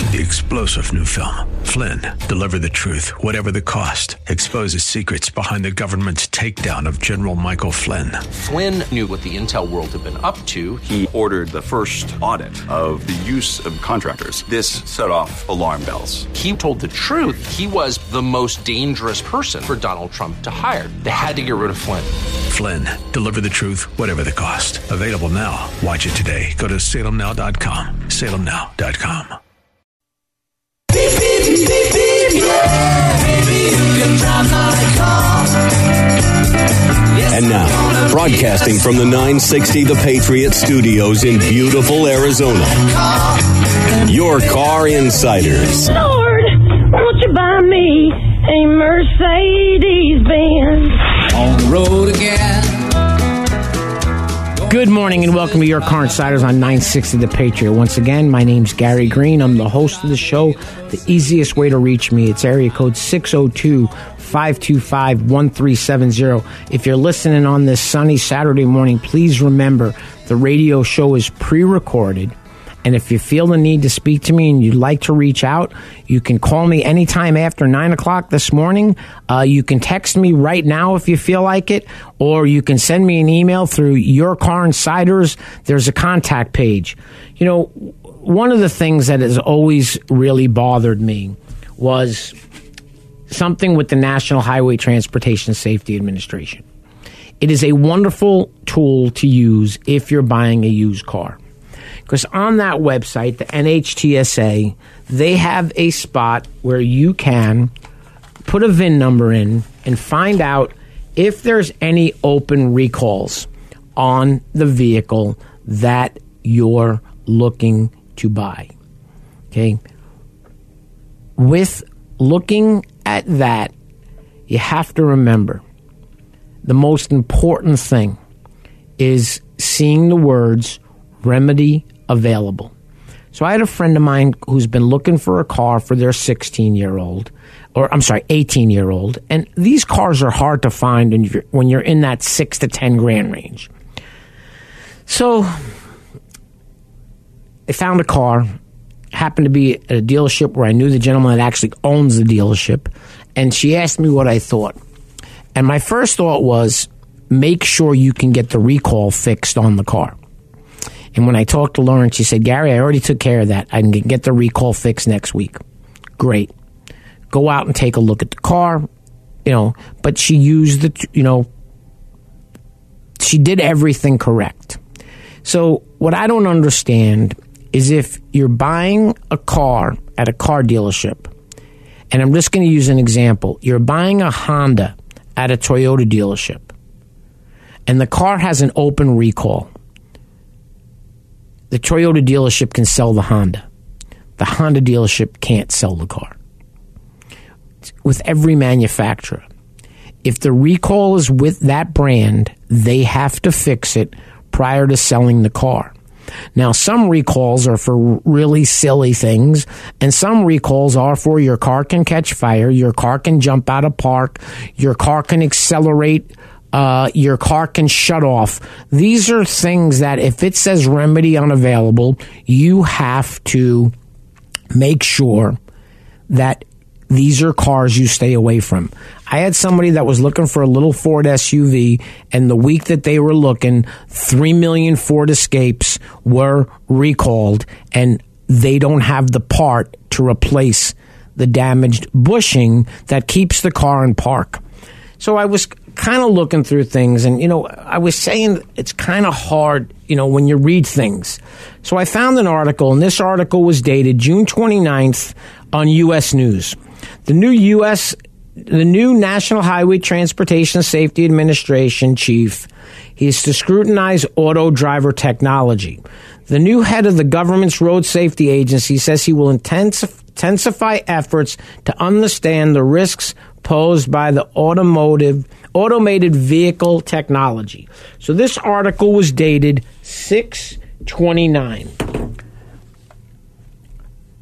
the explosive new film, Flynn, Deliver the Truth, Whatever the Cost, exposes secrets behind the government's takedown of General Michael Flynn. Flynn knew what the intel world had been up to. He ordered the first audit of the use of contractors. This set off alarm bells. He told the truth. He was the most dangerous person for Donald Trump to hire. They had to get rid of Flynn. Flynn, Deliver the Truth, Whatever the Cost. Available now. Watch it today. Go to salemnow.com. salemnow.com. And now, broadcasting from the 960 The Patriot Studios in beautiful Arizona, your Car Insiders. Lord, won't you buy me a Mercedes-Benz? On the road again. Good morning and welcome to your Car Insiders on 960 The Patriot. Once again, my name's Gary Green. I'm the host of the show. The easiest way to reach me, it's area code 602-525-1370. If you're listening on this sunny Saturday morning, please remember the radio show is pre-recorded. And if you feel the need to speak to me and you'd like to reach out, you can call me anytime after 9 o'clock this morning. You can text me right now if you feel like it, or you can send me an email through Your Car Insiders. There's a contact page. You know, one of the things that has always really bothered me was something with the National Highway Transportation Safety Administration. It is a wonderful tool to use if you're buying a used car. Because on that website, the NHTSA, they have a spot where you can put a VIN number in and find out if there's any open recalls on the vehicle that you're looking to buy. Okay? With looking at that, you have to remember the most important thing is seeing the words remedy available. So I had a friend of mine who's been looking for a car for their 18-year-old, and these cars are hard to find when you're in that $6,000 to $10,000 range. So I found a car, happened to be at a dealership where I knew the gentleman that actually owns the dealership, and she asked me what I thought. And my first thought was, make sure you can get the recall fixed on the car. And when I talked to Lauren, she said, Gary, I already took care of that. I can get the recall fixed next week. Great. Go out and take a look at the car, but she used she did everything correct. So what I don't understand is if you're buying a car at a car dealership, and I'm just going to use an example. You're buying a Honda at a Toyota dealership, and the car has an open recall. The Toyota dealership can sell the Honda. The Honda dealership can't sell the car. With every manufacturer, if the recall is with that brand, they have to fix it prior to selling the car. Now, some recalls are for really silly things, and some recalls are for your car can catch fire, your car can jump out of park, your car can accelerate, your car can shut off. These are things that if it says remedy unavailable, you have to make sure that these are cars you stay away from. I had somebody that was looking for a little Ford SUV, and the week that they were looking, 3 million Ford Escapes were recalled, and they don't have the part to replace the damaged bushing that keeps the car in park. So I was kind of looking through things, and, I was saying it's kind of hard, when you read things. So I found an article, and this article was dated June 29th on U.S. News. The new National Highway Transportation Safety Administration chief, he is to scrutinize auto driver technology. The new head of the government's road safety agency says he will intensify efforts to understand the risks posed by the automated vehicle technology. So this article was dated 6/29.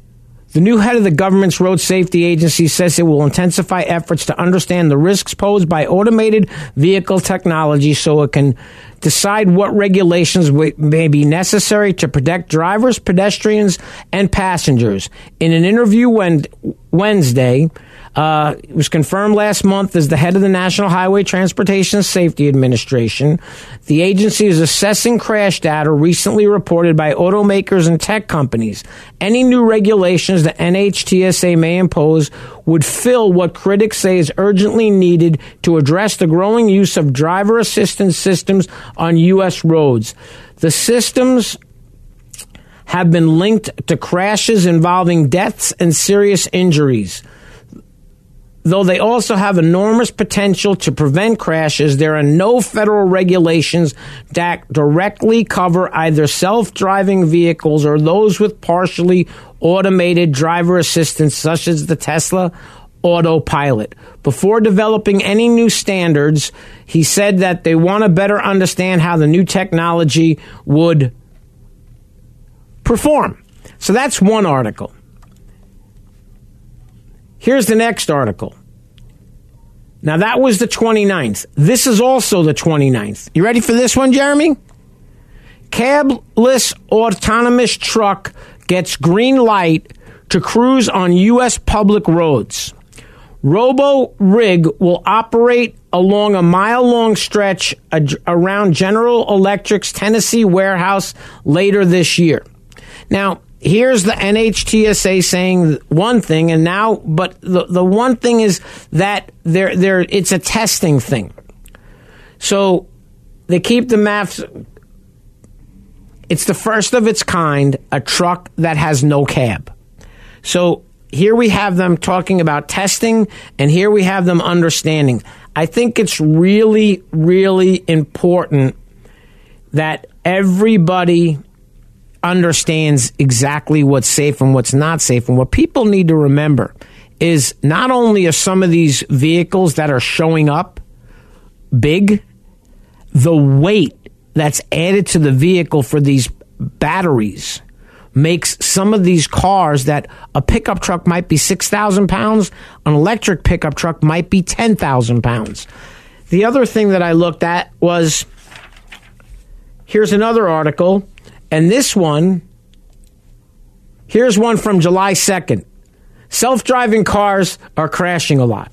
The new head of the government's road safety agency says it will intensify efforts to understand the risks posed by automated vehicle technology so it can decide what regulations may be necessary to protect drivers, pedestrians, and passengers. In an interview Wednesday, it was confirmed last month as the head of the National Highway Transportation Safety Administration. The agency is assessing crash data recently reported by automakers and tech companies. Any new regulations the NHTSA may impose would fill what critics say is urgently needed to address the growing use of driver assistance systems on U.S. roads. The systems have been linked to crashes involving deaths and serious injuries. Though they also have enormous potential to prevent crashes, there are no federal regulations that directly cover either self-driving vehicles or those with partially automated driver assistance, such as the Tesla Autopilot. Before developing any new standards, he said that they want to better understand how the new technology would perform. So that's one article. Here's the next article. Now, that was the 29th. This is also the 29th. You ready for this one, Jeremy? Cabless autonomous truck gets green light to cruise on U.S. public roads. Robo-Rig will operate along a mile-long stretch around General Electric's Tennessee warehouse later this year. Now, here's the NHTSA saying one thing, and now, but the one thing is that it's a testing thing. So they keep the maps. It's the first of its kind, a truck that has no cab. So here we have them talking about testing, and here we have them understanding. I think it's really, really important that everybody understands exactly what's safe and what's not safe. And what people need to remember is not only are some of these vehicles that are showing up big, the weight that's added to the vehicle for these batteries makes some of these cars that a pickup truck might be 6,000 pounds, an electric pickup truck might be 10,000 pounds. The other thing that I looked at was, here's another article, and this one, here's one from July 2nd. Self-driving cars are crashing a lot.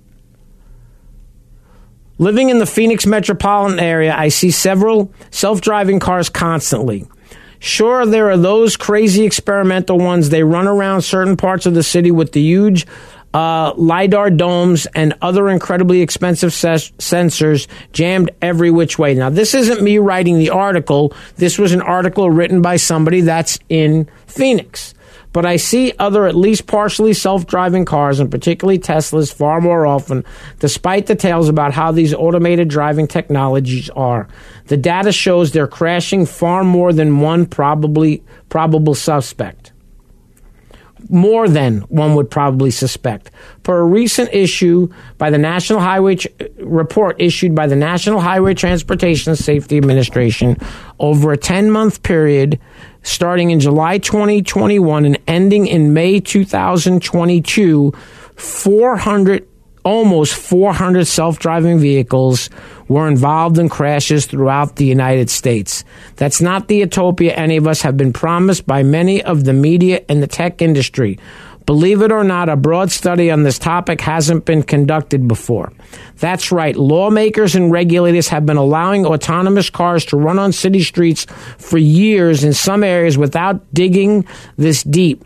Living in the Phoenix metropolitan area, I see several self-driving cars constantly. Sure, there are those crazy experimental ones. They run around certain parts of the city with the huge LiDAR domes and other incredibly expensive sensors jammed every which way. Now, this isn't me writing the article. This was an article written by somebody that's in Phoenix. But I see other at least partially self-driving cars, and particularly Teslas, far more often, despite the tales about how these automated driving technologies are. The data shows they're crashing far more than one probable suspect. More than one would probably suspect. Per a recent issue by the National Highway report issued by the National Highway Transportation Safety Administration, over a 10-month period starting in July 2021 and ending in May 2022, almost 400 self-driving vehicles were involved in crashes throughout the United States. That's not the utopia any of us have been promised by many of the media and the tech industry. Believe it or not, a broad study on this topic hasn't been conducted before. That's right. Lawmakers and regulators have been allowing autonomous cars to run on city streets for years in some areas without digging this deep.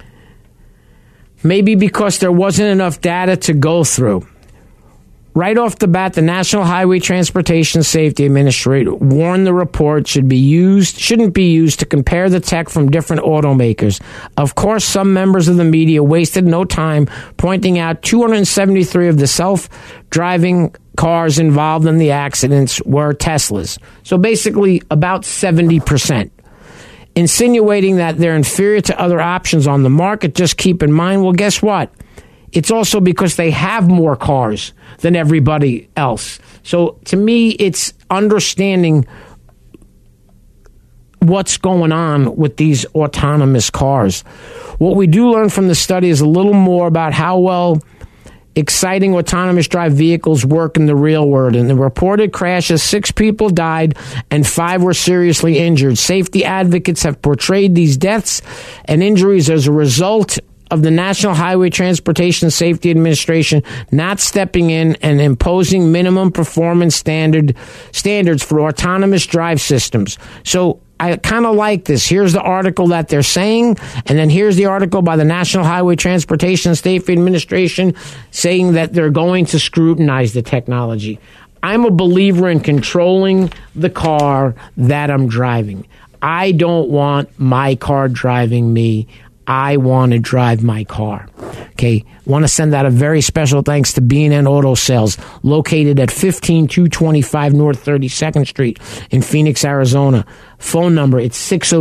Maybe because there wasn't enough data to go through. Right off the bat, the National Highway Transportation Safety Administrator warned the report shouldn't be used to compare the tech from different automakers. Of course, some members of the media wasted no time pointing out 273 of the self-driving cars involved in the accidents were Teslas. So basically, about 70%. Insinuating that they're inferior to other options on the market. Just keep in mind, well, guess what? It's also because they have more cars than everybody else. So to me, it's understanding what's going on with these autonomous cars. What we do learn from the study is a little more about how well exciting autonomous drive vehicles work in the real world. In the reported crashes, 6 people died and 5 were seriously injured. Safety advocates have portrayed these deaths and injuries as a result of the National Highway Transportation Safety Administration not stepping in and imposing minimum performance standards for autonomous drive systems. So I kind of like this. Here's the article that they're saying, and then here's the article by the National Highway Transportation Safety Administration saying that they're going to scrutinize the technology. I'm a believer in controlling the car that I'm driving. I don't want my car driving me. I want to drive my car. Okay, want to send out a very special thanks to B&N Auto Sales, located at 15225 North 32nd Street in Phoenix, Arizona. Phone number, it's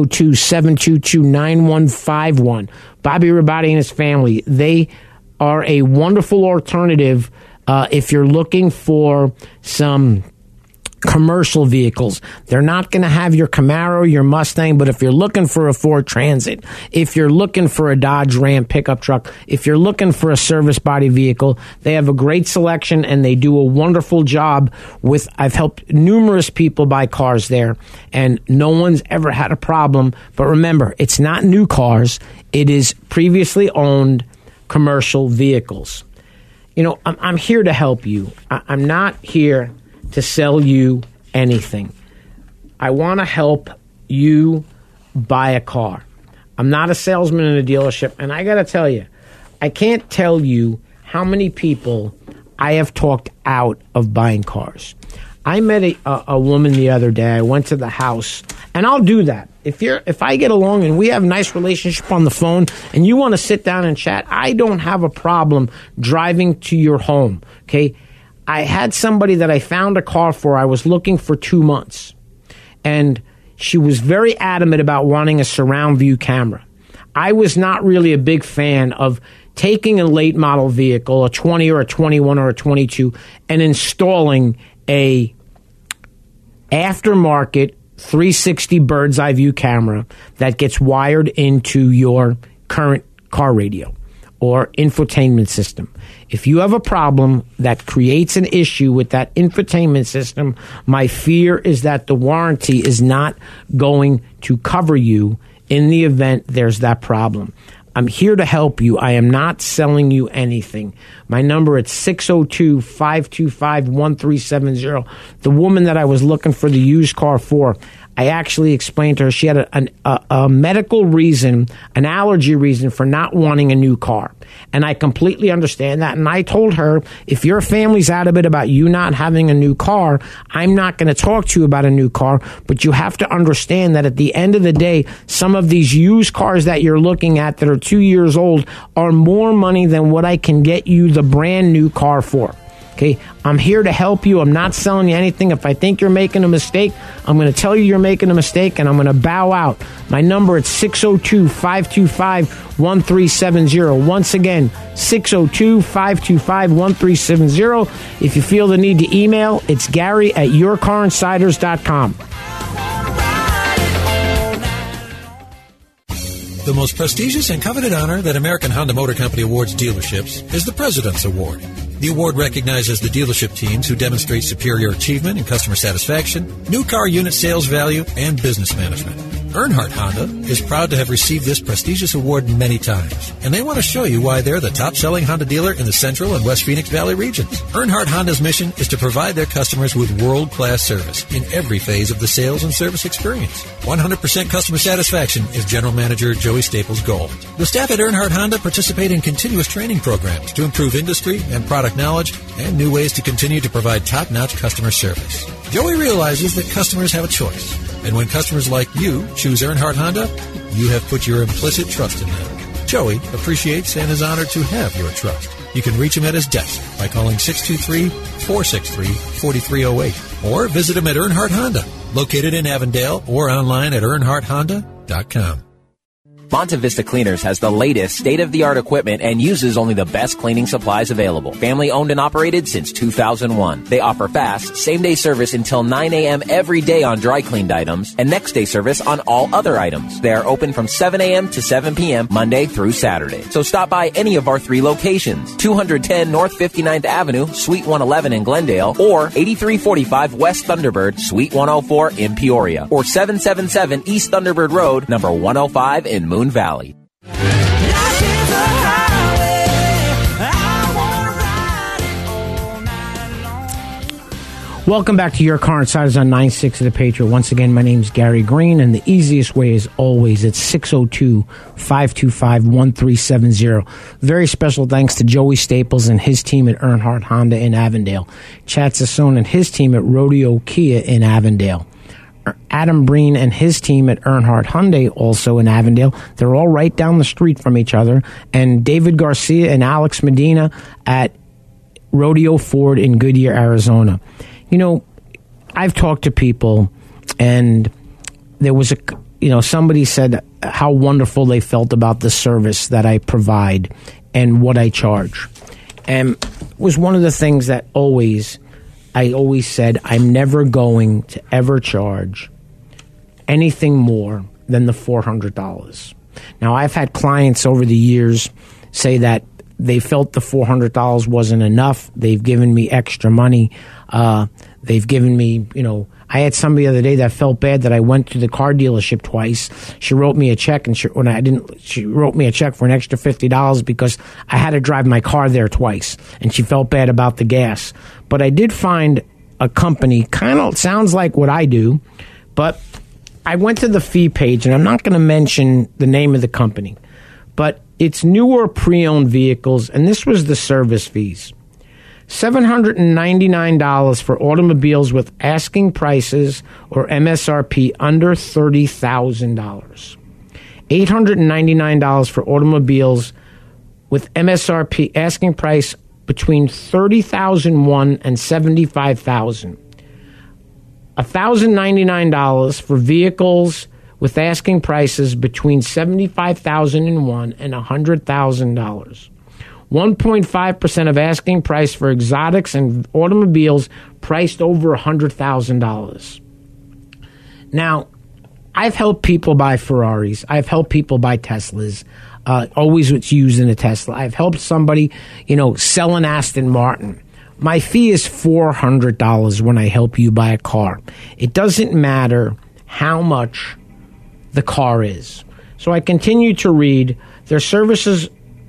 602-722-9151. Bobby Rabati and his family, they are a wonderful alternative if you're looking for some commercial vehicles. They're not going to have your Camaro, your Mustang, but if you're looking for a Ford Transit, if you're looking for a Dodge Ram pickup truck, if you're looking for a service body vehicle, they have a great selection and they do a wonderful job with, I've helped numerous people buy cars there and no one's ever had a problem. But remember, it's not new cars. It is previously owned commercial vehicles. You know, I'm here to help you. I'm not here to sell you anything. I want to help you buy a car. I'm not a salesman in a dealership, and I got to tell you, I can't tell you how many people I have talked out of buying cars. I met a woman the other day. I went to the house, and I'll do that. If I get along and we have a nice relationship on the phone and you want to sit down and chat, I don't have a problem driving to your home, okay? I had somebody that I found a car for. I was looking for 2 months. And she was very adamant about wanting a surround view camera. I was not really a big fan of taking a late model vehicle, a 20 or a 21 or a 22, and installing a aftermarket 360 bird's eye view camera that gets wired into your current car radio or infotainment system. If you have a problem that creates an issue with that infotainment system, my fear is that the warranty is not going to cover you in the event there's that problem. I'm here to help you. I am not selling you anything. My number is 602-525-1370. The woman that I was looking for the used car for, I actually explained to her she had a medical reason, an allergy reason for not wanting a new car. And I completely understand that. And I told her, if your family's adamant about you not having a new car, I'm not going to talk to you about a new car. But you have to understand that at the end of the day, some of these used cars that you're looking at that are 2 years old are more money than what I can get you the brand new car for. Okay, I'm here to help you. I'm not selling you anything. If I think you're making a mistake, I'm going to tell you you're making a mistake, and I'm going to bow out. My number is 602-525-1370. Once again, 602-525-1370. If you feel the need to email, it's Gary@yourcarinsiders.com. The most prestigious and coveted honor that American Honda Motor Company awards dealerships is the President's Award. The award recognizes the dealership teams who demonstrate superior achievement in customer satisfaction, new car unit sales value, and business management. Earnhardt Honda is proud to have received this prestigious award many times, and they want to show you why they're the top-selling Honda dealer in the Central and West Phoenix Valley regions. Earnhardt Honda's mission is to provide their customers with world-class service in every phase of the sales and service experience. 100% customer satisfaction is General Manager Joey Staples' goal. The staff at Earnhardt Honda participate in continuous training programs to improve industry and product knowledge and new ways to continue to provide top-notch customer service. Joey realizes that customers have a choice. And when customers like you choose Earnhardt Honda, you have put your implicit trust in them. Joey appreciates and is honored to have your trust. You can reach him at his desk by calling 623-463-4308 or visit him at Earnhardt Honda, located in Avondale, or online at earnhardthonda.com. Monte Vista Cleaners has the latest state-of-the-art equipment and uses only the best cleaning supplies available. Family owned and operated since 2001. They offer fast, same-day service until 9 a.m. every day on dry cleaned items and next-day service on all other items. They are open from 7 a.m. to 7 p.m. Monday through Saturday. So stop by any of our 3 locations, 210 North 59th Avenue, Suite 111 in Glendale, or 8345 West Thunderbird, Suite 104 in Peoria, or 777 East Thunderbird Road, number 105 in Moon Valley. Welcome back to Your Car Insiders on 960 The Patriot. Once again, my name's Gary Green, and the easiest way is always at 602-525-1370. Very special thanks to Joey Staples and his team at Earnhardt Honda in Avondale, Chad Sassone and his team at Rodeo Kia in Avondale, Adam Breen and his team at Earnhardt Hyundai also in Avondale. They're all right down the street from each other, and David Garcia and Alex Medina at Rodeo Ford in Goodyear, Arizona. You know, I've talked to people, and there was somebody said how wonderful they felt about the service that I provide and what I charge. And it was one of the things that I always said, I'm never going to ever charge anything more than the $400. Now, I've had clients over the years say that they felt the $400 wasn't enough. They've given me extra money. They've given me, I had somebody the other day that felt bad that I went to the car dealership twice. She wrote me a check, and she wrote me a check for an extra $50 because I had to drive my car there twice, and she felt bad about the gas. But I did find a company, kind of sounds like what I do, but I went to the fee page, and I'm not going to mention the name of the company, but it's newer pre-owned vehicles, and this was the service fees. $799 for automobiles with asking prices or MSRP under $30,000. $899 for automobiles with MSRP asking price between $30,001 and $75,000. $1,099 for vehicles with asking prices between $75,001 and $100,000. 1.5% of asking price for exotics and automobiles priced over $100,000. Now, I've helped people buy Ferraris. I've helped people buy Teslas. Always what's used in a Tesla. I've helped somebody, sell an Aston Martin. My fee is $400 when I help you buy a car. It doesn't matter how much the car is. So I continue to read. Their services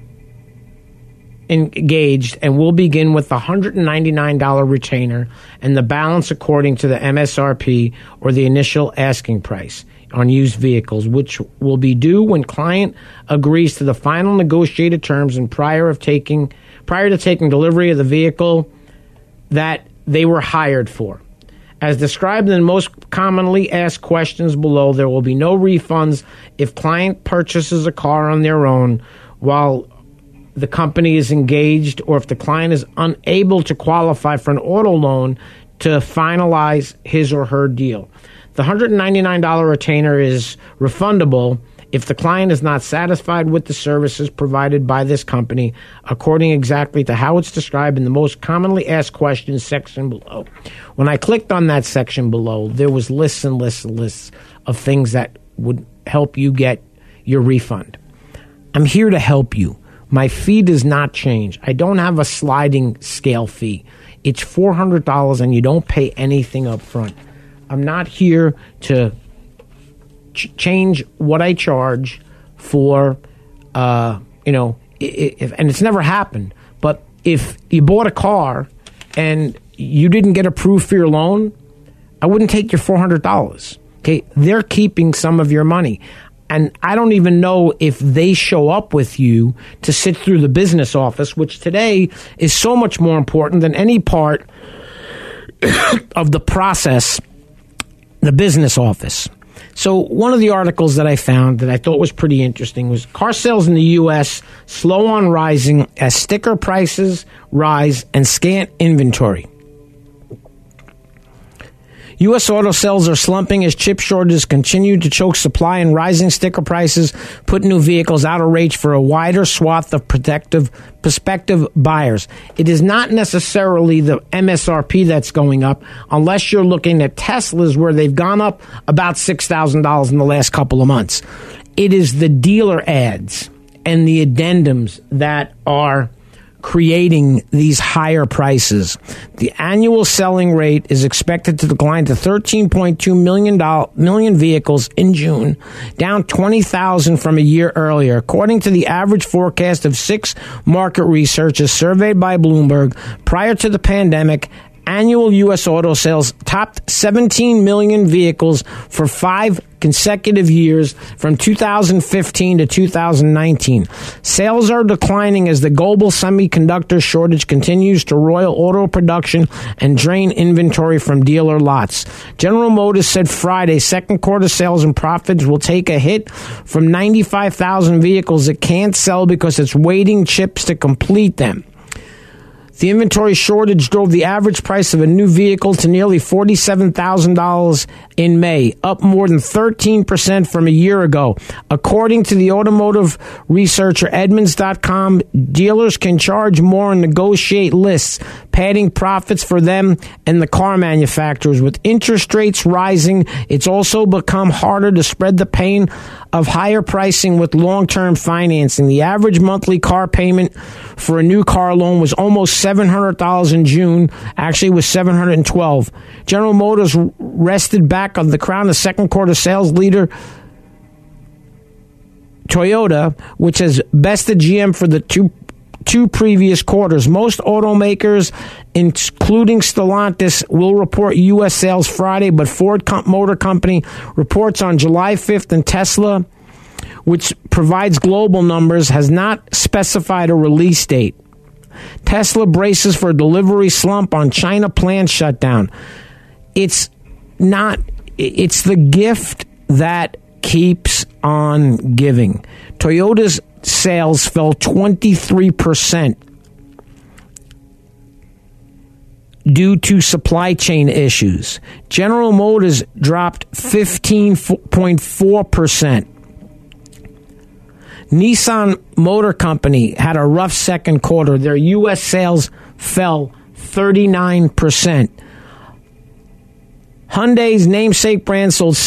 engaged and will begin with the $199 retainer and the balance according to the MSRP or the initial asking price on used vehicles, which will be due when client agrees to the final negotiated terms and prior to taking delivery of the vehicle that they were hired for. As described in the most commonly asked questions below, there will be no refunds if client purchases a car on their own while the company is engaged, or if the client is unable to qualify for an auto loan to finalize his or her deal. The $199 retainer is refundable if the client is not satisfied with the services provided by this company, according exactly to how it's described in the most commonly asked questions section below. When I clicked on that section below, there was lists and lists and lists of things that would help you get your refund. I'm here to help you. My fee does not change. I don't have a sliding scale fee. It's $400 and you don't pay anything up front. I'm not here to change what I charge for, and it's never happened. But if you bought a car and you didn't get approved for your loan, I wouldn't take your $400. Okay, they're keeping some of your money. And I don't even know if they show up with you to sit through the business office, which today is so much more important than any part of the process, the business office. So one of the articles that I found that I thought was pretty interesting was car sales in the U.S. slow on rising as sticker prices rise and scant inventory. U.S. auto sales are slumping as chip shortages continue to choke supply, and rising sticker prices put new vehicles out of reach for a wider swath of prospective buyers. It is not necessarily the MSRP that's going up, unless you're looking at Teslas, where they've gone up about $6,000 in the last couple of months. It is the dealer ads and the addendums that are creating these higher prices. The annual selling rate is expected to decline to 13.2 million vehicles in June, down 20,000 from a year earlier. According to the average forecast of 6 market researchers surveyed by Bloomberg, prior to the pandemic, annual U.S. auto sales topped 17 million vehicles for 5 consecutive years from 2015 to 2019. Sales are declining as the global semiconductor shortage continues to roil auto production and drain inventory from dealer lots. General Motors said Friday second quarter sales and profits will take a hit from 95,000 vehicles it can't sell because it's waiting chips to complete them. The inventory shortage drove the average price of a new vehicle to nearly $47,000 in May, up more than 13% from a year ago. According to the automotive researcher Edmunds.com, dealers can charge more and negotiate lists, padding profits for them and the car manufacturers. With interest rates rising, it's also become harder to spread the pain of higher pricing with long-term financing. The average monthly car payment for a new car loan was almost $700 in June. Actually, it was $712. General Motors rested back on the crown of second quarter sales leader Toyota, which has bested GM for the two previous quarters. Most automakers, including Stellantis, will report U.S. sales Friday, but Ford Motor Company reports on July 5th, and Tesla, which provides global numbers, has not specified a release date. Tesla braces for a delivery slump on China plant shutdown. It's the gift that keeps on giving. Toyota's sales fell 23% due to supply chain issues. General Motors dropped 15.4%. Nissan Motor Company had a rough second quarter. Their U.S. sales fell 39%. Hyundai's namesake brand sold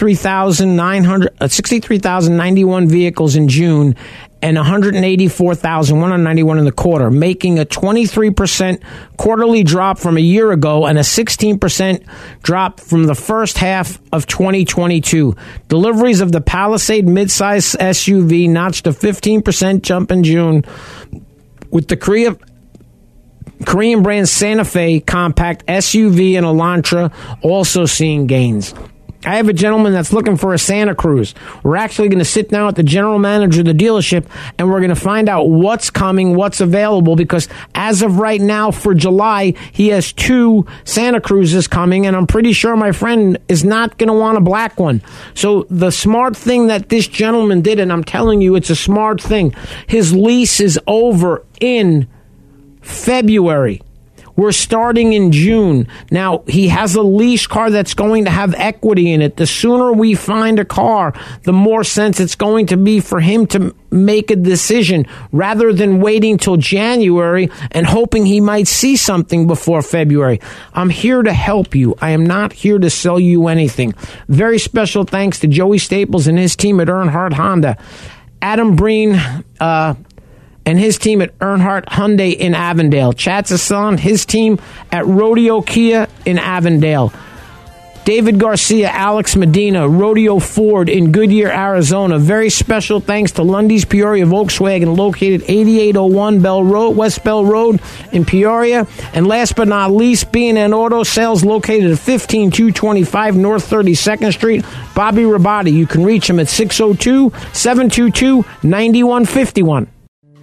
63,091 vehicles in June and 184,191 in the quarter, making a 23% quarterly drop from a year ago and a 16% drop from the first half of 2022. Deliveries of the Palisade midsize SUV notched a 15% jump in June, with the Korean brand Santa Fe compact SUV and Elantra also seeing gains. I have a gentleman that's looking for a Santa Cruz. We're actually going to sit down with the general manager of the dealership, and we're going to find out what's coming, what's available, because as of right now for July, he has 2 Santa Cruzes coming, and I'm pretty sure my friend is not going to want a black one. So the smart thing that this gentleman did, and I'm telling you, it's a smart thing, his lease is over in February. We're starting in June. Now, he has a lease car that's going to have equity in it. The sooner we find a car, the more sense it's going to be for him to make a decision rather than waiting till January and hoping he might see something before February. I'm here to help you. I am not here to sell you anything. Very special thanks to Joey Staples and his team at Earnhardt Honda. Adam Breen, and his team at Earnhardt Hyundai in Avondale. Chad Sasson, his team at Rodeo Kia in Avondale. David Garcia, Alex Medina, Rodeo Ford in Goodyear, Arizona. Very special thanks to Lundy's Peoria Volkswagen, located 8801 West Bell Road in Peoria. And last but not least, B&N Auto Sales, located at 15225 North 32nd Street. Bobby Rabati. You can reach him at 602-722-9151.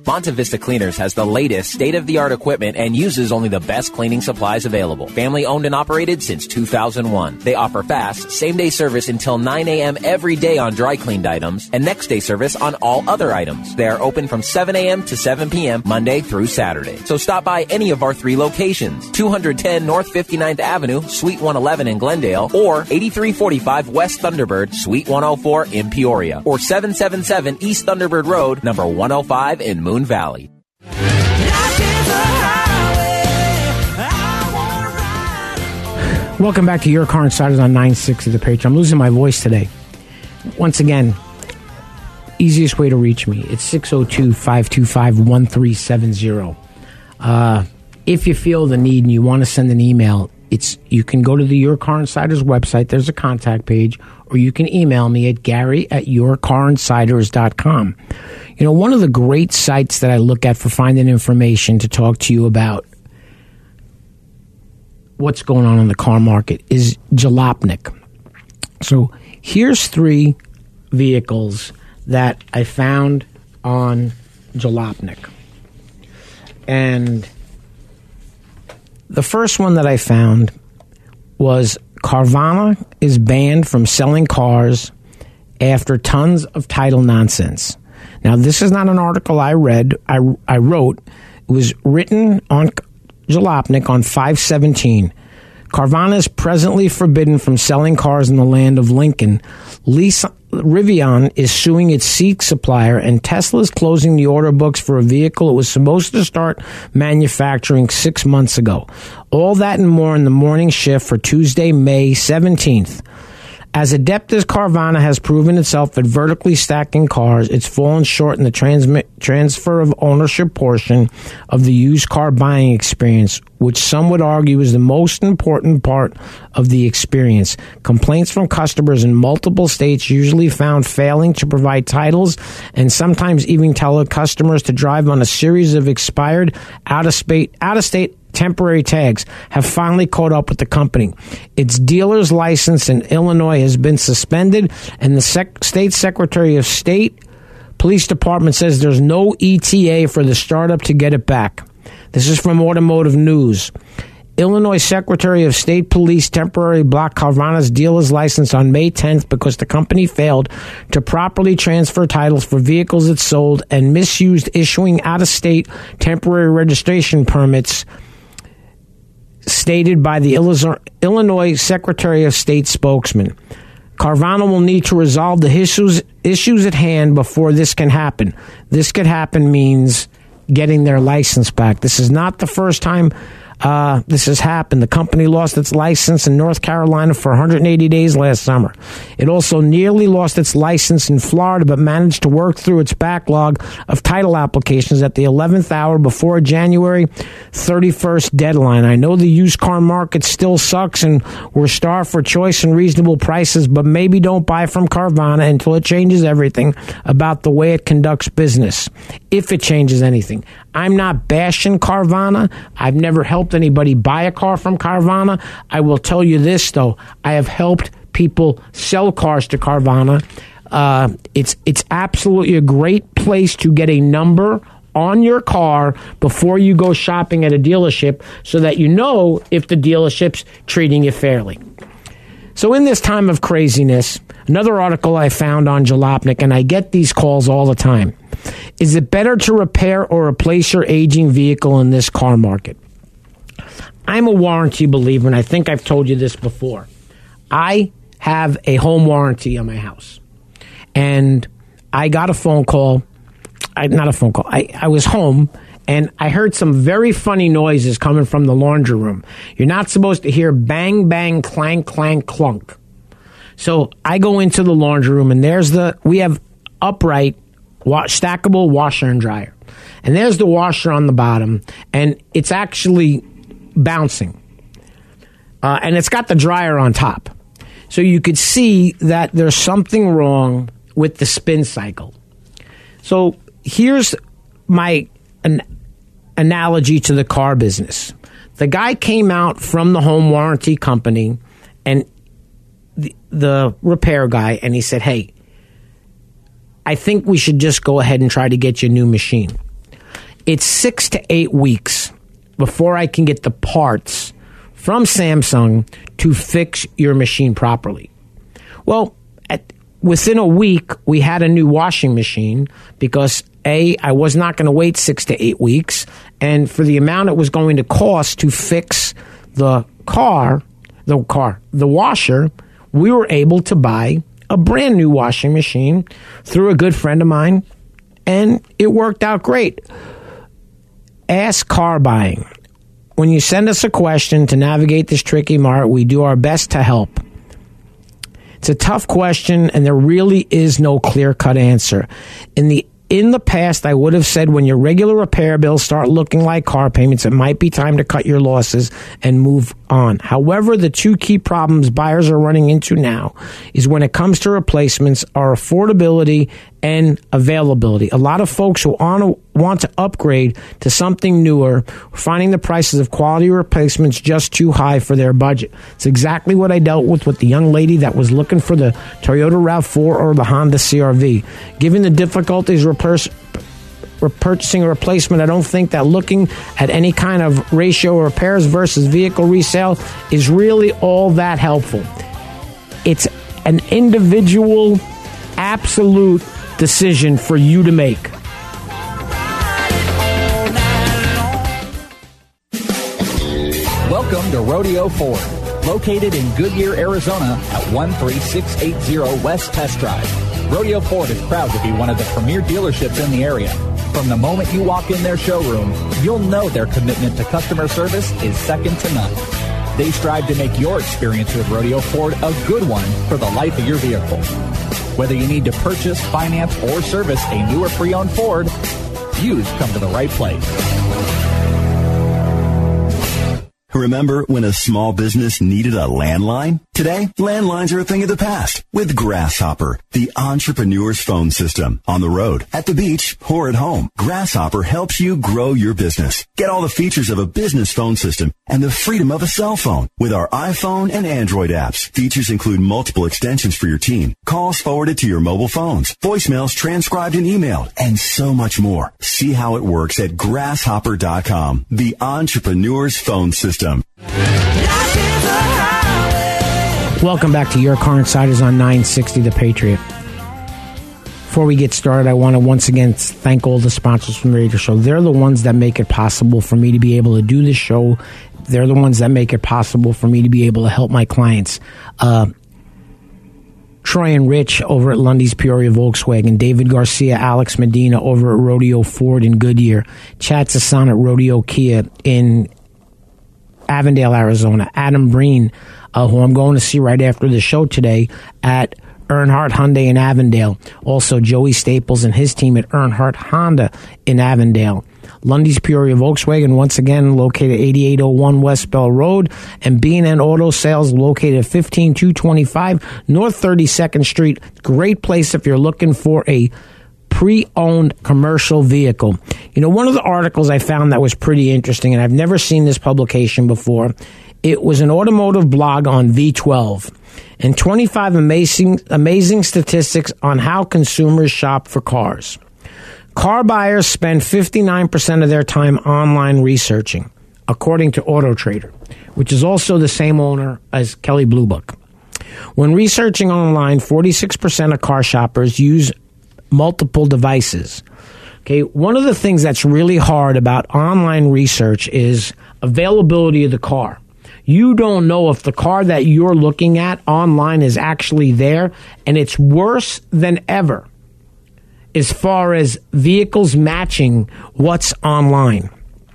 Monta Vista Cleaners has the latest state-of-the-art equipment and uses only the best cleaning supplies available. Family owned and operated since 2001. They offer fast, same-day service until 9 a.m. every day on dry cleaned items and next-day service on all other items. They are open from 7 a.m. to 7 p.m. Monday through Saturday. So stop by any of our 3 locations: 210 North 59th Avenue, Suite 111 in Glendale, or 8345 West Thunderbird, Suite 104 in Peoria, or 777 East Thunderbird Road, number 105 in Moon Valley. Welcome back to Your Car Insiders on 960 The Patriot. I'm losing my voice today. Once again, easiest way to reach me, it's 602-525-1370. If you feel the need and you want to send an email, you can go to the Your Car Insiders website. There's a contact page, or you can email me at Gary@yourcarinsiders.com. You know, one of the great sites that I look at for finding information to talk to you about what's going on in the car market is Jalopnik. So here's 3 vehicles that I found on Jalopnik. And the first one that I found was Carvana is banned from selling cars after tons of title nonsense. Now, this is not an article I read. I wrote. It was written on Jalopnik on 5/17. Carvana is presently forbidden from selling cars in the land of Lincoln. Rivian is suing its seat supplier, and Tesla is closing the order books for a vehicle it was supposed to start manufacturing 6 months ago. All that and more in the morning shift for Tuesday, May 17th. As adept as Carvana has proven itself at vertically stacking cars, it's fallen short in the transfer of ownership portion of the used car buying experience, which some would argue is the most important part of the experience. Complaints from customers in multiple states usually found failing to provide titles and sometimes even tell customers to drive on a series of expired out-of-state temporary tags have finally caught up with the company. Its dealer's license in Illinois has been suspended, and the state Secretary of State Police Department says there's no ETA for the startup to get it back. This is from Automotive News. Illinois Secretary of State Police temporarily blocked Carvana's dealer's license on May 10th because the company failed to properly transfer titles for vehicles it sold and misused issuing out-of-state temporary registration permits, stated by the Illinois Secretary of State spokesman. Carvana will need to resolve the issues at hand before this can happen. This could happen means getting their license back. This is not the first time this has happened. The company lost its license in North Carolina for 180 days last summer. It also nearly lost its license in Florida, but managed to work through its backlog of title applications at the 11th hour before January 31st deadline. I know the used car market still sucks and we're starved for choice and reasonable prices, but maybe don't buy from Carvana until it changes everything about the way it conducts business. If it changes anything. I'm not bashing Carvana. I've never helped anybody buy a car from Carvana. I will tell you this, though. I have helped people sell cars to Carvana. It's absolutely a great place to get a number on your car before you go shopping at a dealership so that you know if the dealership's treating you fairly. So in this time of craziness, another article I found on Jalopnik, and I get these calls all the time. Is it better to repair or replace your aging vehicle in this car market? I'm a warranty believer, and I think I've told you this before. I have a home warranty on my house. And I got a phone call. I was home, and I heard some very funny noises coming from the laundry room. You're not supposed to hear bang, bang, clank, clank, clunk. So I go into the laundry room, and we have upright stackable washer and dryer. And there's the washer on the bottom, and it's actually bouncing. And it's got the dryer on top. So you could see that there's something wrong with the spin cycle. So here's my analogy to the car business. The guy came out from the home warranty company, and the repair guy, and he said, hey, I think we should just go ahead and try to get you a new machine. it's 6 to 8 weeks before I can get the parts from Samsung to fix your machine properly. Well, within a week, we had a new washing machine because I was not going to wait 6 to 8 weeks, and for the amount it was going to cost to fix the washer, we were able to buy a brand new washing machine through a good friend of mine, and it worked out great. Ask Car Buying. When you send us a question to navigate this tricky mart, we do our best to help. It's a tough question, and there really is no clear-cut answer. In the past, I would have said when your regular repair bills start looking like car payments, it might be time to cut your losses and move on. However, the two key problems buyers are running into now is when it comes to replacements are affordability and availability. A lot of folks who want to upgrade to something newer are finding the prices of quality replacements just too high for their budget. It's exactly what I dealt with the young lady that was looking for the Toyota RAV4 or the Honda CR-V. Given the difficulties purchasing a replacement, I don't think that looking at any kind of ratio repairs versus vehicle resale is really all that helpful. It's an individual, absolute decision for you to make. Welcome to Rodeo Ford, located in Goodyear, Arizona at 13680 West Test Drive. Rodeo Ford is proud to be one of the premier dealerships in the area. From the moment you walk in their showroom, you'll know their commitment to customer service is second to none. They strive to make your experience with Rodeo Ford a good one for the life of your vehicle. Whether you need to purchase, finance, or service a new or pre-owned Ford, you've come to the right place. Remember when a small business needed a landline? Today, landlines are a thing of the past with Grasshopper, the entrepreneur's phone system. On the road, at the beach, or at home, Grasshopper helps you grow your business. Get all the features of a business phone system and the freedom of a cell phone with our iPhone and Android apps. Features include multiple extensions for your team, calls forwarded to your mobile phones, voicemails transcribed and emailed, and so much more. See how it works at grasshopper.com, the entrepreneur's phone system. Welcome back to Your Car Insiders on 960 The Patriot. Before we get started, I want to once again thank all the sponsors from the radio show. They're the ones that make it possible for me to be able to do this show. They're the ones that make it possible for me to be able to help my clients. Troy and Rich over at Lundy's Peoria Volkswagen, David Garcia, Alex Medina over at Rodeo Ford in Goodyear, Chad Sasson at Rodeo Kia in Avondale, Arizona, Adam Breen, who I'm going to see right after the show today at Earnhardt Hyundai in Avondale. Also, Joey Staples and his team at Earnhardt Honda in Avondale. Lundy's Peoria Volkswagen, once again, located at 8801 West Bell Road, and B&N Auto Sales, located at 15225 North 32nd Street. Great place if you're looking for a pre-owned commercial vehicle. You know, one of the articles I found that was pretty interesting, and I've never seen this publication before, it was an automotive blog on V12, and 25 amazing statistics on how consumers shop for cars. Car buyers spend 59% of their time online researching, according to AutoTrader, which is also the same owner as Kelley Blue Book. When researching online, 46% of car shoppers use multiple devices. Okay, one of the things that's really hard about online research is availability of the car. You don't know if the car that you're looking at online is actually there, and it's worse than ever as far as vehicles matching what's online.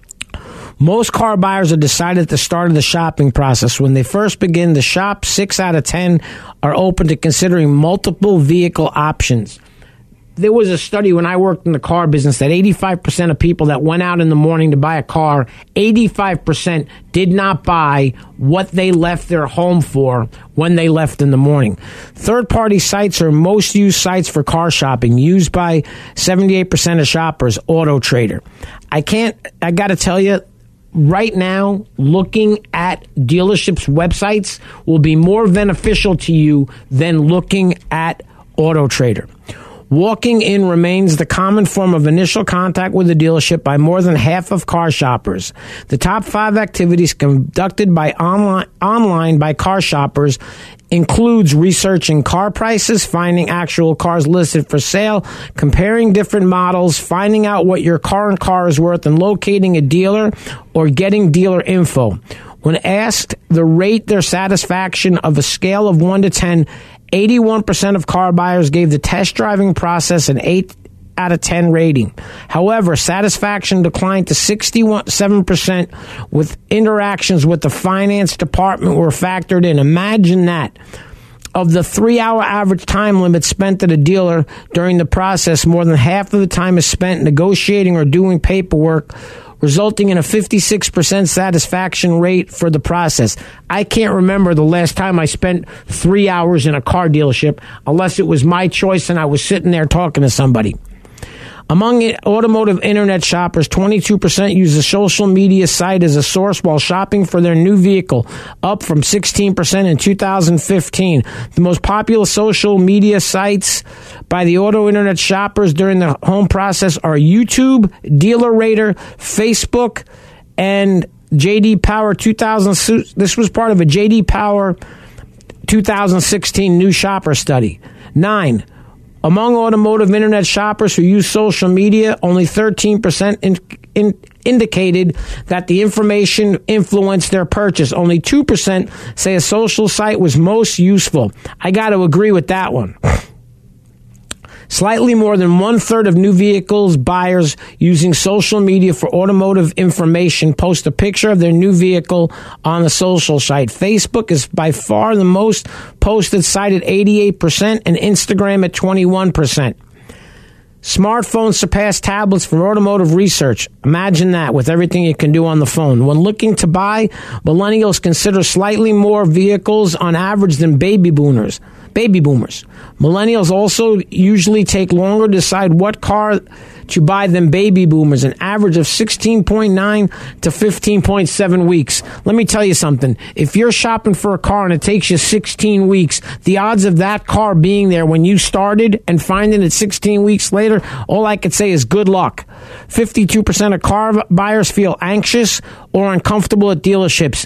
Most car buyers are decided at the start of the shopping process. When they first begin to shop, 6 out of 10 are open to considering multiple vehicle options. There was a study when I worked in the car business that 85% of people that went out in the morning to buy a car, 85% did not buy what they left their home for when they left in the morning. Third-party sites are most used sites for car shopping, used by 78% of shoppers, AutoTrader. I got to tell you, right now, looking at dealerships' websites will be more beneficial to you than looking at AutoTrader. Walking in remains the common form of initial contact with a dealership by more than half of car shoppers. The top 5 activities conducted by online by car shoppers includes researching car prices, finding actual cars listed for sale, comparing different models, finding out what your current car is worth, and locating a dealer or getting dealer info. When asked to rate their satisfaction of a scale of 1 to 10, 81% of car buyers gave the test driving process an 8 out of 10 rating. However, satisfaction declined to 67% with interactions with the finance department were factored in. Imagine that. Of the 3-hour average time limit spent at a dealer during the process, more than half of the time is spent negotiating or doing paperwork, resulting in a 56% satisfaction rate for the process. I can't remember the last time I spent 3 hours in a car dealership, unless it was my choice and I was sitting there talking to somebody. Among automotive internet shoppers, 22% use a social media site as a source while shopping for their new vehicle, up from 16% in 2015. The most popular social media sites by the auto internet shoppers during the home process are YouTube, DealerRater, Facebook, and J.D. Power 2000. This was part of a J.D. Power 2016 new shopper study. 9. Among automotive internet shoppers who use social media, only 13% indicated that the information influenced their purchase. Only 2% say a social site was most useful. I got to agree with that one. Slightly more than 1/3 of new vehicles buyers using social media for automotive information post a picture of their new vehicle on the social site. Facebook is by far the most posted site at 88% and Instagram at 21%. Smartphones surpass tablets for automotive research. Imagine that with everything you can do on the phone. When looking to buy, millennials consider slightly more vehicles on average than baby boomers. Millennials also usually take longer to decide what car to buy than baby boomers, an average of 16.9 to 15.7 weeks. Let me tell you something. If you're shopping for a car and it takes you 16 weeks, the odds of that car being there when you started and finding it 16 weeks later, all I could say is good luck. 52% of car buyers feel anxious or uncomfortable at dealerships.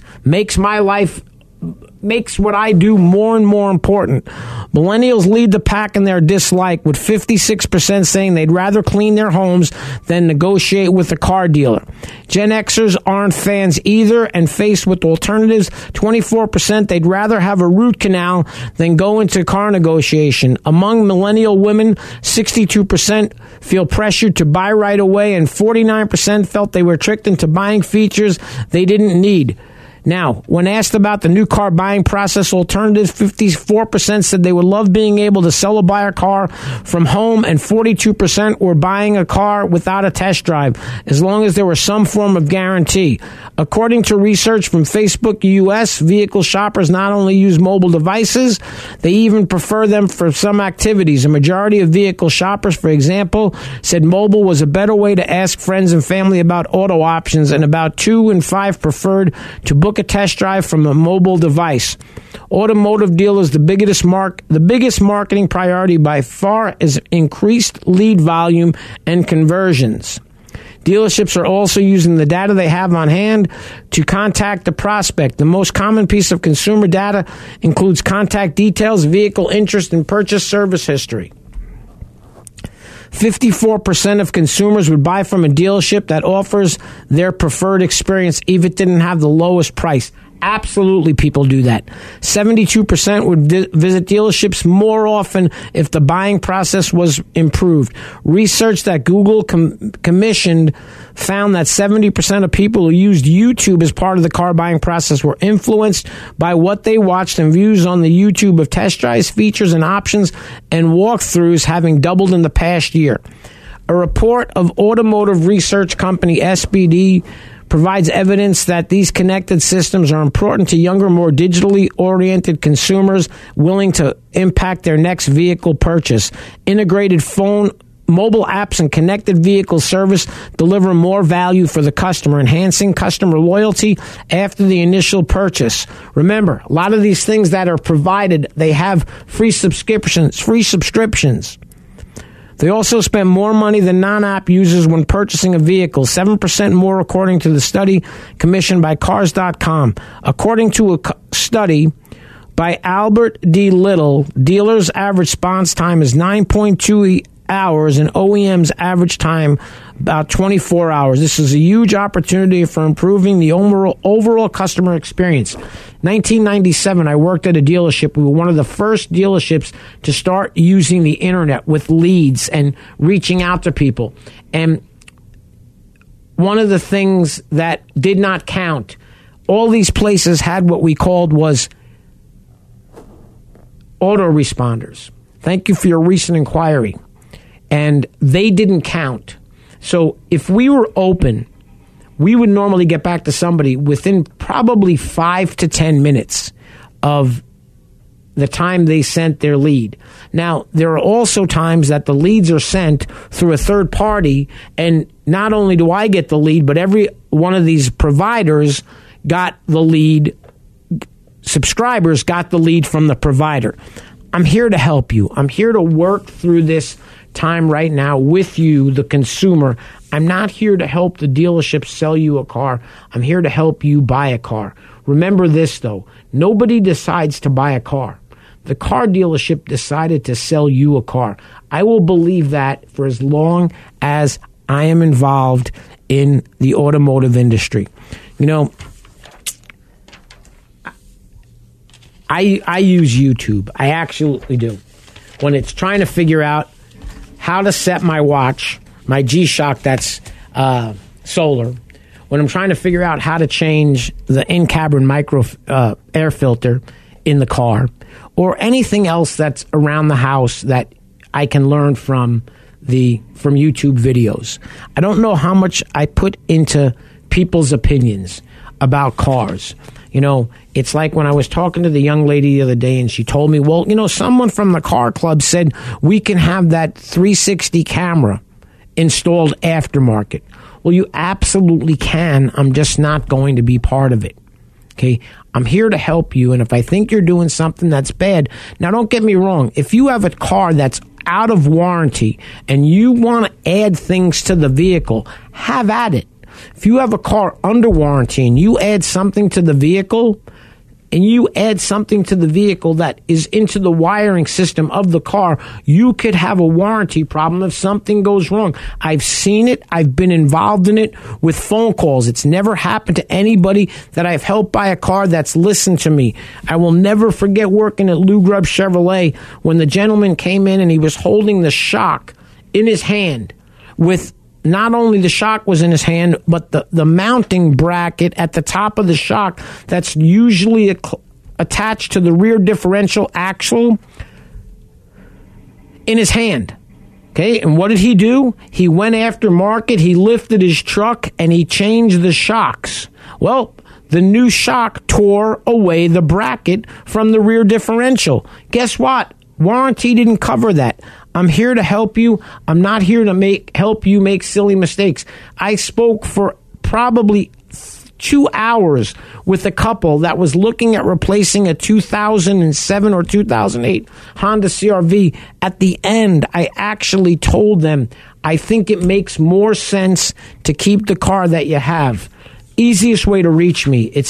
Makes what I do more and more important. Millennials lead the pack in their dislike, with 56% saying they'd rather clean their homes than negotiate with a car dealer. Gen Xers aren't fans either, and faced with alternatives, 24% they'd rather have a root canal than go into car negotiation. Among millennial women, 62% feel pressured to buy right away, and 49% felt they were tricked into buying features they didn't need. Now, when asked about the new car buying process alternatives, 54% said they would love being able to sell or buy a car from home, and 42% were buying a car without a test drive, as long as there was some form of guarantee. According to research from Facebook US, vehicle shoppers not only use mobile devices, they even prefer them for some activities. A majority of vehicle shoppers, for example, said mobile was a better way to ask friends and family about auto options, and about 2 in 5 preferred to book a test drive from a mobile device. Automotive dealers, the biggest marketing priority by far is increased lead volume and conversions. Dealerships are also using the data they have on hand to contact the prospect. The most common piece of consumer data includes contact details, vehicle interest, and purchase service history. 54% of consumers would buy from a dealership that offers their preferred experience if it didn't have the lowest price. Absolutely, people do that. 72% would visit dealerships more often if the buying process was improved. Research that Google commissioned found that 70% of people who used YouTube as part of the car buying process were influenced by what they watched, and views on the YouTube of test drives, features, and options and walkthroughs having doubled in the past year. A report of automotive research company SBD provides evidence that these connected systems are important to younger, more digitally oriented consumers willing to impact their next vehicle purchase. Integrated phone, mobile apps, and connected vehicle service deliver more value for the customer, enhancing customer loyalty after the initial purchase. Remember, a lot of these things that are provided, they have free subscriptions. They also spend more money than non-app users when purchasing a vehicle, 7% more according to the study commissioned by Cars.com. According to a study by Albert D. Little, dealers' average response time is 9.2 hours and OEM's average time about 24 hours. This is a huge opportunity for improving the overall customer experience. 1997, I worked at a dealership. We were one of the first dealerships to start using the internet with leads and reaching out to people. And one of the things that did not count, all these places had what we called was autoresponders. Thank you for your recent inquiry. And they didn't count. So if we were open, we would normally get back to somebody within probably 5 to 10 minutes of the time they sent their lead. Now, there are also times that the leads are sent through a third party, and not only do I get the lead, but every one of these providers got the lead, subscribers got the lead from the provider. I'm here to help you. I'm here to work through this time right now with you, the consumer. I'm not here to help the dealership sell you a car. I'm here to help you buy a car. Remember this, though. Nobody decides to buy a car. The car dealership decided to sell you a car. I will believe that for as long as I am involved in the automotive industry. You know, I use YouTube. I absolutely do. When it's trying to figure out how to set my watch, my G-Shock that's solar, when I'm trying to figure out how to change the in-cabin micro air filter in the car, or anything else that's around the house that I can learn from YouTube videos. I don't know how much I put into people's opinions about cars. You know, it's like when I was talking to the young lady the other day and she told me, well, you know, someone from the car club said we can have that 360 camera installed aftermarket. Well, you absolutely can. I'm just not going to be part of it. Okay, I'm here to help you. And if I think you're doing something that's bad, now don't get me wrong. If you have a car that's out of warranty and you want to add things to the vehicle, have at it. If you have a car under warranty and you add something to the vehicle, that is into the wiring system of the car, you could have a warranty problem if something goes wrong. I've seen it. I've been involved in it with phone calls. It's never happened to anybody that I've helped buy a car that's listened to me. I will never forget working at Lou Grubb Chevrolet when the gentleman came in and he was holding the shock in his hand with not only the shock was in his hand, but the mounting bracket at the top of the shock that's usually attached to the rear differential axle in his hand. Okay, and what did he do? He went after market, he lifted his truck, and he changed the shocks. Well, the new shock tore away the bracket from the rear differential. Guess what? Warranty didn't cover that. I'm here to help you. I'm not here to help you make silly mistakes. I spoke for probably 2 hours with a couple that was looking at replacing a 2007 or 2008 Honda CR-V. At the end, I actually told them, I think it makes more sense to keep the car that you have. Easiest way to reach me, it's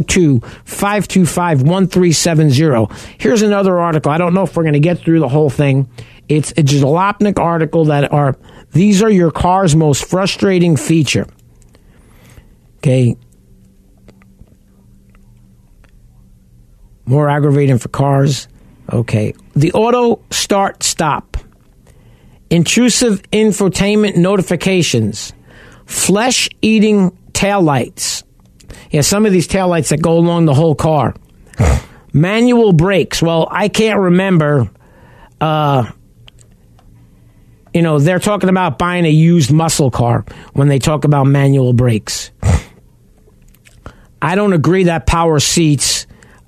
602-525-1370. Here's another article. I don't know if we're going to get through the whole thing. It's a Jalopnik article these are your car's most frustrating feature. Okay. More aggravating for cars. Okay. The auto start stop. Intrusive infotainment notifications. Flesh-eating taillights. Yeah, some of these taillights that go along the whole car. Manual brakes. Well, I can't remember. They're talking about buying a used muscle car when they talk about manual brakes. I don't agree that power seats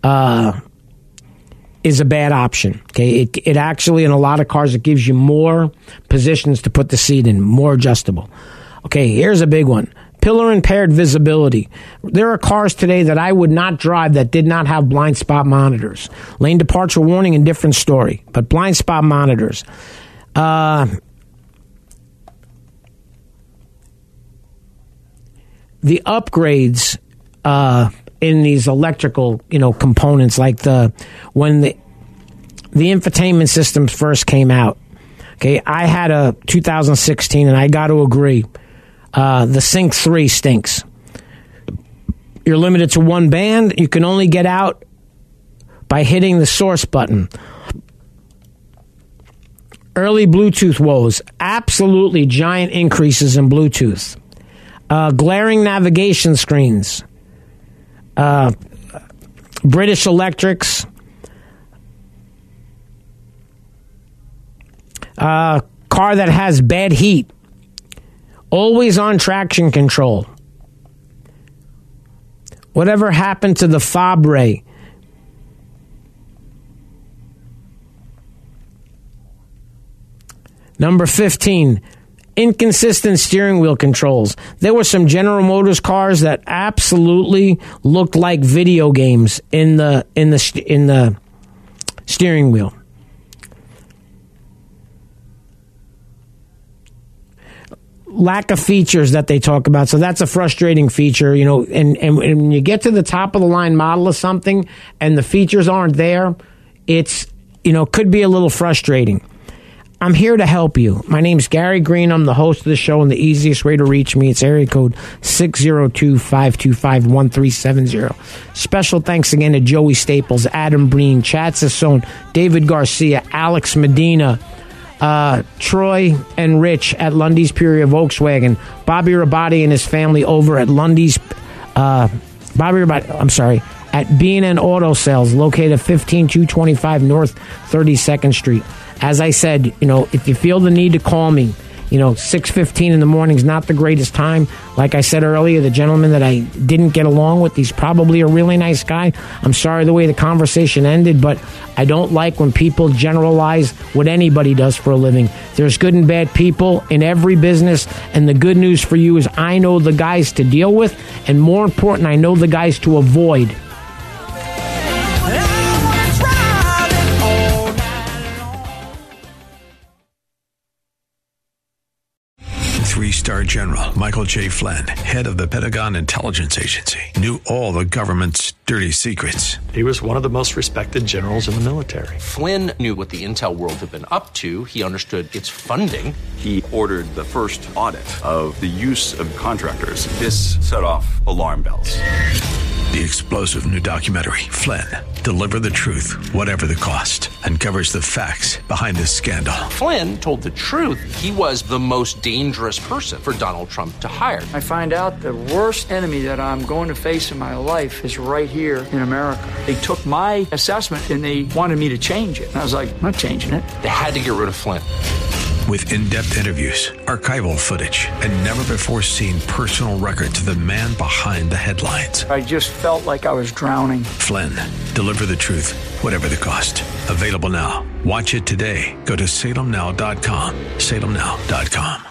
is a bad option. Okay, it actually, in a lot of cars, it gives you more positions to put the seat in, more adjustable. Okay, here's a big one. Pillar impaired visibility. There are cars today that I would not drive that did not have blind spot monitors. Lane departure warning, and different story, but blind spot monitors. the upgrades in these electrical, components, like when the infotainment systems first came out. Okay, I had a 2016, and I got to agree, the Sync 3 stinks. You're limited to one band. You can only get out by hitting the source button. Early Bluetooth woes. Absolutely giant increases in Bluetooth. Glaring navigation screens. British Electrics. Car that has bad heat. Always on traction control. Whatever happened to the Fabre? Number 15, inconsistent steering wheel controls. There were some General Motors cars that absolutely looked like video games in the steering wheel. Lack of features that they talk about. So that's a frustrating feature, and when you get to the top of the line model of something and the features aren't there, it's, could be a little frustrating. I'm here to help you. My name's Gary Green. I'm the host of the show, and the easiest way to reach me, it's area code 602-525-1370. Special thanks again to Joey Staples, Adam Breen, Chad Sassone, David Garcia, Alex Medina, Troy and Rich at Lundy's Peoria Volkswagen, Bobby Rabati and his family over at Lundy's, at B&N Auto Sales, located at 15225 North 32nd Street. As I said, if you feel the need to call me, 6:15 in the morning is not the greatest time. Like I said earlier, the gentleman that I didn't get along with, he's probably a really nice guy. I'm sorry the way the conversation ended, but I don't like when people generalize what anybody does for a living. There's good and bad people in every business, and the good news for you is I know the guys to deal with, and more important, I know the guys to avoid. Three-star General Michael J. Flynn, head of the Pentagon Intelligence Agency, knew all the government's dirty secrets. He was one of the most respected generals in the military. Flynn knew what the intel world had been up to. He understood its funding. He ordered the first audit of the use of contractors. This set off alarm bells. The explosive new documentary, Flynn, Deliver the Truth, Whatever the Cost, uncovers the facts behind this scandal. Flynn told the truth. He was the most dangerous person for Donald Trump to hire. I find out the worst enemy that I'm going to face in my life is right here in America. They took my assessment and they wanted me to change it. And I was like, I'm not changing it. They had to get rid of Flynn. With in-depth interviews, archival footage, and never-before-seen personal records of the man behind the headlines. I just felt like I was drowning. Flynn, Deliver the Truth, Whatever the Cost. Available now. Watch it today. Go to salemnow.com. salemnow.com.